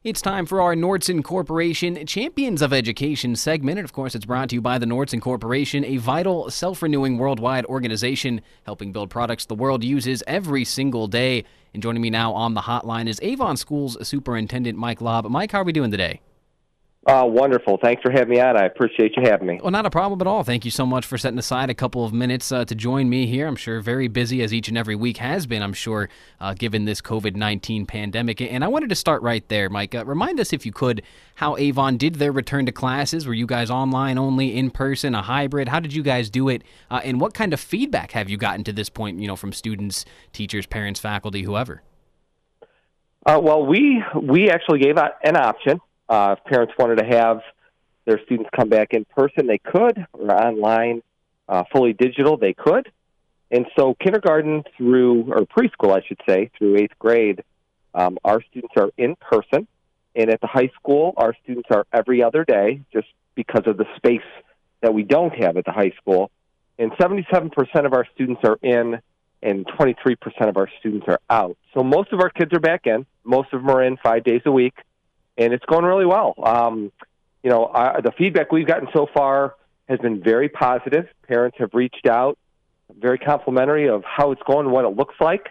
It's time for our Nordson Corporation Champions of Education segment. And of course, it's brought to you by the Nordson Corporation, a vital, self-renewing worldwide organization helping build products the world uses every single day. And joining me now on the hotline is Avon Schools Superintendent Mike Lobb. Mike, how are we doing today? Wonderful. Thanks for having me on. I appreciate you having me. Well, not a problem at all. Thank you so much for setting aside a couple of minutes to join me here. I'm sure very busy as each and every week has been, I'm sure, given this COVID-19 pandemic. And I wanted to start right there, Mike. Remind us, if you could, how Avon did their return to classes. Were you guys online only, in person, a hybrid? How did you guys do it? And what kind of feedback have you gotten to this point, from students, teachers, parents, faculty, whoever? Well, we actually gave out an option. If parents wanted to have their students come back in person, they could, or online, fully digital, they could. And so kindergarten through, or preschool, I should say, through 8th grade, our students are in person. And at the high school, our students are every other day, just because of the space that we don't have at the high school. And 77% of our students are in, and 23% of our students are out. So most of our kids are back in. Most of them are in 5 days a week. And it's going really well. The feedback we've gotten so far has been very positive. Parents have reached out, very complimentary of how it's going and what it looks like.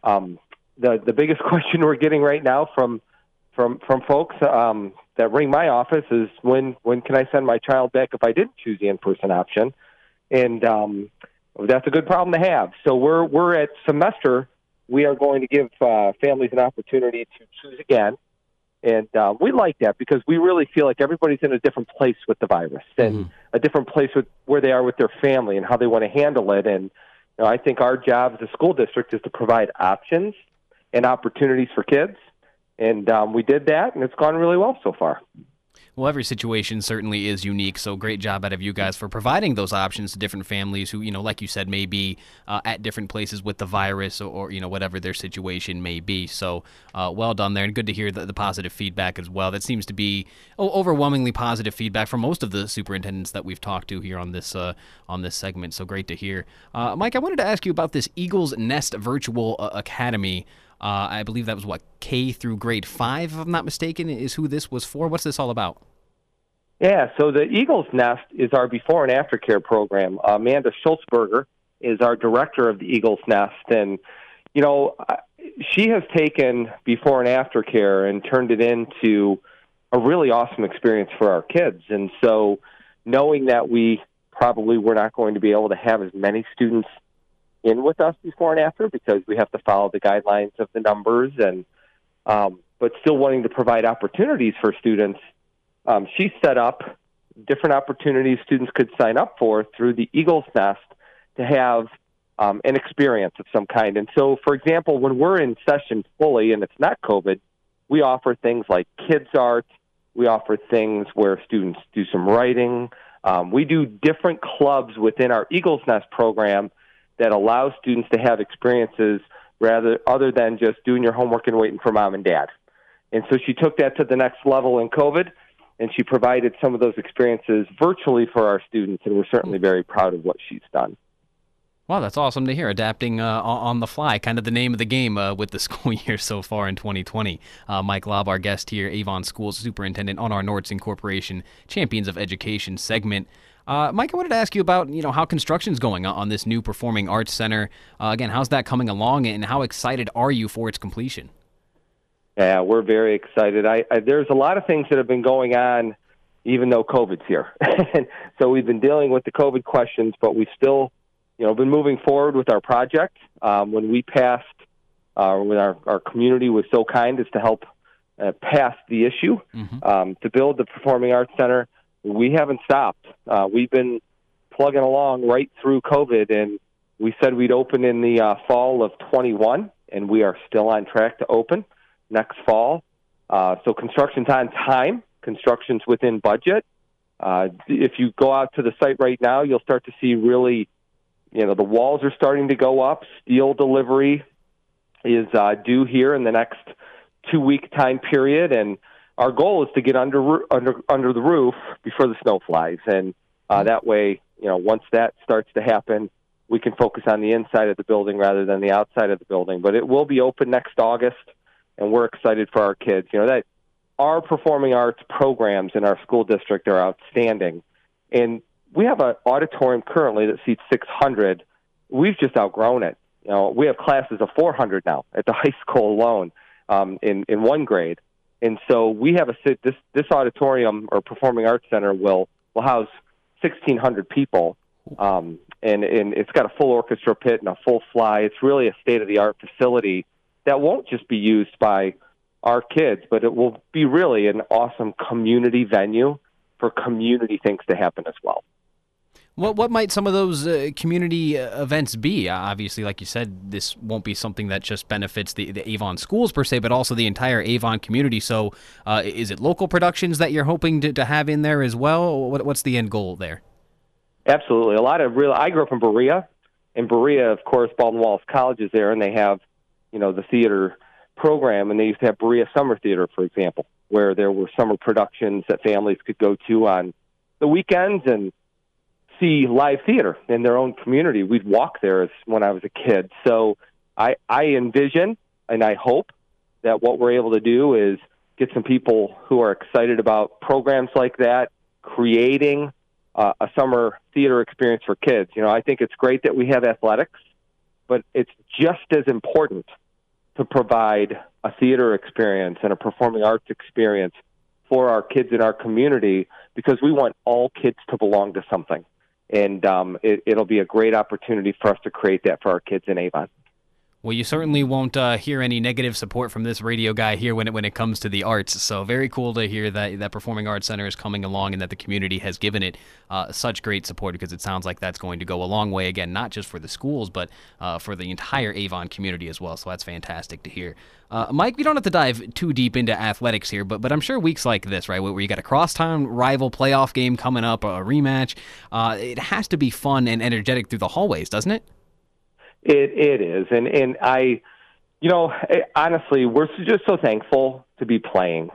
The biggest question we're getting right now from folks that ring my office is when can I send my child back if I didn't choose the in-person option? And that's a good problem to have. So we're at semester. We are going to give families an opportunity to choose again. And we like that because we really feel like everybody's in a different place with the virus and a different place with where they are with their family and how they want to handle it. And I think our job as a school district is to provide options and opportunities for kids. And we did that, and it's gone really well so far. Well, every situation certainly is unique, so great job out of you guys for providing those options to different families who, like you said, may be at different places with the virus or whatever their situation may be. So well done there, and good to hear the positive feedback as well. That seems to be overwhelmingly positive feedback from most of the superintendents that we've talked to here on this segment, so great to hear. Mike, I wanted to ask you about this Eagles Nest Virtual Academy. I believe that was, K through grade 5, if I'm not mistaken, is who this was for. What's this all about? Yeah, so the Eagles Nest is our before and after care program. Amanda Schultzberger is our director of the Eagles Nest. And, she has taken before and after care and turned it into a really awesome experience for our kids. And so knowing that we probably were not going to be able to have as many students in with us before and after because we have to follow the guidelines of the numbers and but still wanting to provide opportunities for students, she set up different opportunities students could sign up for through the Eagles Nest to have an experience of some kind. And so, for example, when we're in session fully and it's not COVID, we offer things like kids art. We offer things where students do some writing. We do different clubs within our Eagles Nest program that allows students to have experiences other than just doing your homework and waiting for mom and dad. And so she took that to the next level in COVID, and she provided some of those experiences virtually for our students, and we're certainly very proud of what she's done. Wow, that's awesome to hear. Adapting on the fly, kind of the name of the game with the school year so far in 2020. Mike Lobb, our guest here, Avon Schools Superintendent on our Nordson Corporation Champions of Education segment. Mike, I wanted to ask you about, how construction's going on this new Performing Arts Center. Again, how's that coming along, and how excited are you for its completion? Yeah, we're very excited. There's a lot of things that have been going on, even though COVID's here. So we've been dealing with the COVID questions, but we've still, been moving forward with our project. When we passed, when our community was so kind as to help pass the issue to build the Performing Arts Center, we haven't stopped. We've been plugging along right through COVID, and we said we'd open in the fall of 21, and we are still on track to open next fall. So construction's on time. Construction's within budget. If you go out to the site right now, you'll start to see really, the walls are starting to go up. Steel delivery is due here in the next 2-week time period, and our goal is to get under the roof before the snow flies, and that way, once that starts to happen, we can focus on the inside of the building rather than the outside of the building. But it will be open next August, and we're excited for our kids. That our performing arts programs in our school district are outstanding. And we have an auditorium currently that seats 600. We've just outgrown it. We have classes of 400 now at the high school alone in one grade. And so we have this auditorium or performing arts center will house 1,600 people. And it's got a full orchestra pit and a full fly. It's really a state-of-the-art facility that won't just be used by our kids, but it will be really an awesome community venue for community things to happen as well. What might some of those community events be? Obviously, like you said, this won't be something that just benefits the Avon schools per se, but also the entire Avon community. So is it local productions that you're hoping to have in there as well? What's the end goal there? Absolutely. I grew up in Berea. In Berea, of course, Baldwin Wallace College is there, and they have, the theater program, and they used to have Berea Summer Theater, for example, where there were summer productions that families could go to on the weekends and see live theater in their own community. We'd walk there when I was a kid. So I envision and I hope that what we're able to do is get some people who are excited about programs like that, creating a summer theater experience for kids. I think it's great that we have athletics, but it's just as important to provide a theater experience and a performing arts experience for our kids in our community, because we want all kids to belong to something. And it'll be a great opportunity for us to create that for our kids in Avon. Well, you certainly won't hear any negative support from this radio guy here when it comes to the arts. So very cool to hear that Performing Arts Center is coming along and that the community has given it such great support, because it sounds like that's going to go a long way, again, not just for the schools, but for the entire Avon community as well. So that's fantastic to hear. Mike, we don't have to dive too deep into athletics here, but I'm sure weeks like this, right, where you got a crosstown rival playoff game coming up, a rematch, it has to be fun and energetic through the hallways, doesn't it? It is, and I, honestly, we're just so thankful to be playing.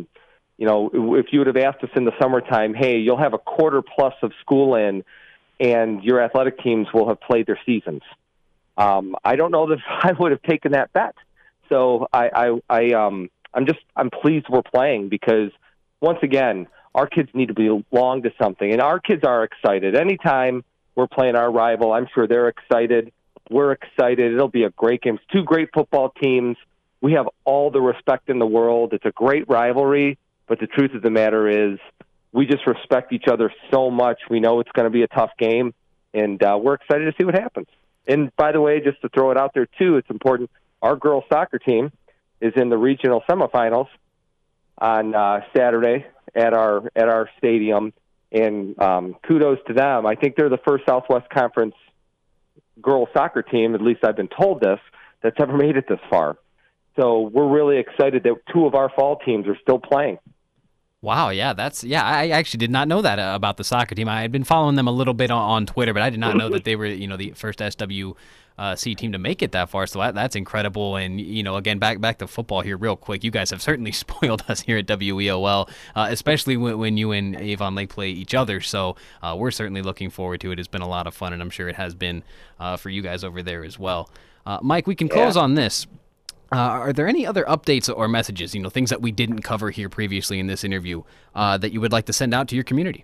If you would have asked us in the summertime, hey, you'll have a quarter plus of school in, and your athletic teams will have played their seasons. I don't know that I would have taken that bet. So I'm pleased we're playing, because once again, our kids need to belong to something, and our kids are excited. Anytime we're playing our rival, I'm sure they're excited. We're excited. It'll be a great game. It's two great football teams. We have all the respect in the world. It's a great rivalry, but the truth of the matter is we just respect each other so much. We know it's going to be a tough game, and we're excited to see what happens. And by the way, just to throw it out there too, it's important, our girls soccer team is in the regional semifinals on Saturday at our stadium, and kudos to them. I think they're the first Southwest Conference girls soccer team, at least I've been told this, that's ever made it this far. So we're really excited that two of our fall teams are still playing. Wow, yeah, I actually did not know that about the soccer team. I had been following them a little bit on Twitter, but I did not know that they were, the first SWC team to make it that far. So that's incredible. And again, back to football here, real quick. You guys have certainly spoiled us here at WEOL, especially when you and Avon Lake play each other. So we're certainly looking forward to it. It's been a lot of fun, and I'm sure it has been for you guys over there as well. Mike, we can close on this. Are there any other updates or messages, things that we didn't cover here previously in this interview that you would like to send out to your community?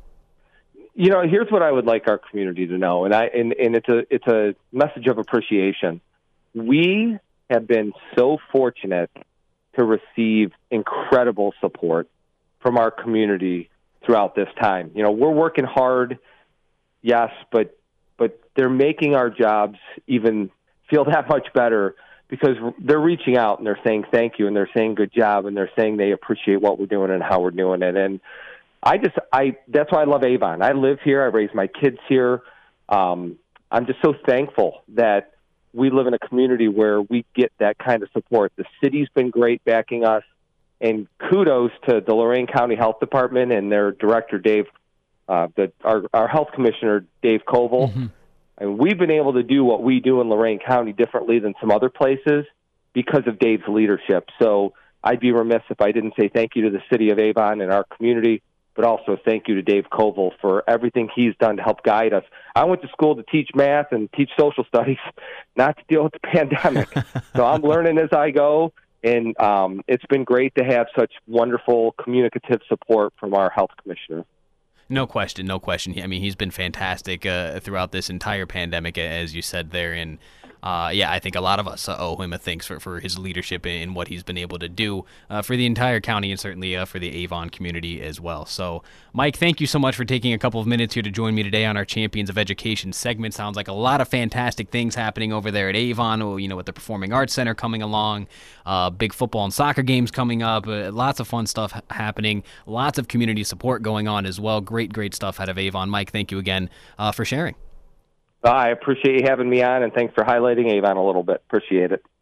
Here's what I would like our community to know, and it's a message of appreciation. We have been so fortunate to receive incredible support from our community throughout this time. We're working hard, yes, but they're making our jobs even feel that much better, because they're reaching out and they're saying thank you, and they're saying good job, and they're saying they appreciate what we're doing and how we're doing it. And that's why I love Avon. I live here. I raise my kids here. I'm just so thankful that we live in a community where we get that kind of support. The city's been great backing us, and kudos to the Lorain County Health Department and their director, Dave, our health commissioner, Dave Koval. Mm-hmm. And we've been able to do what we do in Lorain County differently than some other places because of Dave's leadership. So I'd be remiss if I didn't say thank you to the city of Avon and our community, but also thank you to Dave Koval for everything he's done to help guide us. I went to school to teach math and teach social studies, not to deal with the pandemic. So I'm learning as I go, And it's been great to have such wonderful communicative support from our health commissioner. No question, no question. I mean, he's been fantastic throughout this entire pandemic, as you said there. And yeah, I think a lot of us owe him a thanks for his leadership and what he's been able to do for the entire county and certainly for the Avon community as well. So, Mike, thank you so much for taking a couple of minutes here to join me today on our Champions of Education segment. Sounds like a lot of fantastic things happening over there at Avon, you know, with the Performing Arts Center coming along, big football and soccer games coming up, lots of fun stuff happening, lots of community support going on as well. Great stuff out of Avon. Mike, thank you again for sharing. I appreciate you having me on, and thanks for highlighting Avon a little bit. Appreciate it.